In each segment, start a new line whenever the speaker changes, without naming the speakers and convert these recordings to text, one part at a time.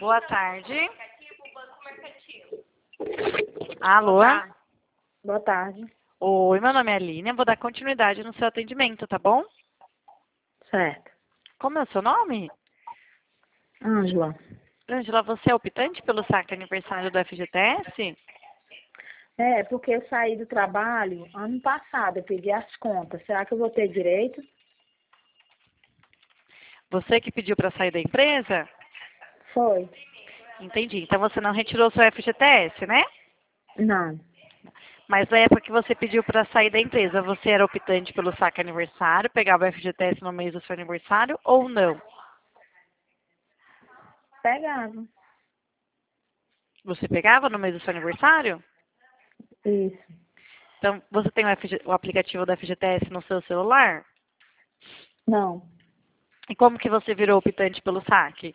Boa tarde. Alô?
Boa tarde.
Oi, meu nome é Aline. Eu vou dar continuidade no seu atendimento, tá bom?
Certo.
Como é o seu nome?
Ângela.
Ângela, você é optante pelo saque aniversário do FGTS?
É, porque eu saí do trabalho ano passado, eu pedi as contas. Será que eu vou ter direito?
Você que pediu para sair da empresa?
Foi.
Entendi. Então você não retirou seu FGTS, né?
Não.
Mas na época que você pediu para sair da empresa, você era optante pelo saque aniversário, pegava o FGTS no mês do seu aniversário ou não?
Pegava.
Você pegava no mês do seu aniversário?
Isso.
Então, você tem o aplicativo do FGTS no seu celular?
Não.
E como que você virou optante pelo saque?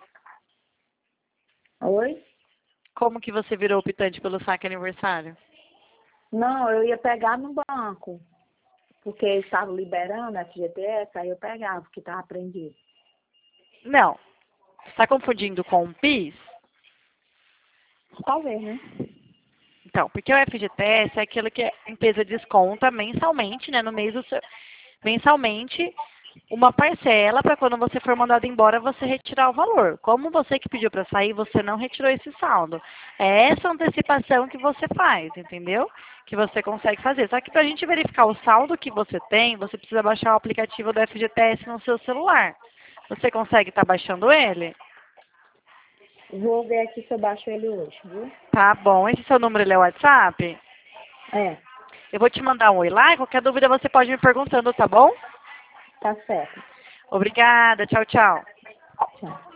Oi?
Como que você virou optante pelo saque aniversário?
Não, eu ia pegar no banco. Porque eles estavam liberando a FGTS, aí eu pegava, porque estava apreendido.
Não. Você está confundindo com o PIS?
Talvez, né?
Então, porque o FGTS é aquilo que a empresa desconta mensalmente, né, no mês do seu, mensalmente, uma parcela para quando você for mandado embora você retirar o valor. Como você que pediu para sair, você não retirou esse saldo. É essa antecipação que você faz, entendeu? Que você consegue fazer. Só que para a gente verificar o saldo que você tem, você precisa baixar o aplicativo do FGTS no seu celular. Você consegue estar baixando ele?
Vou ver aqui se eu baixo ele hoje, viu?
Tá bom. Esse seu número ele é o WhatsApp?
É,
Eu vou te mandar um oi lá e qualquer dúvida você pode me perguntando, tá bom?
tá certo.
Obrigada. Tchau, tchau.
Tchau.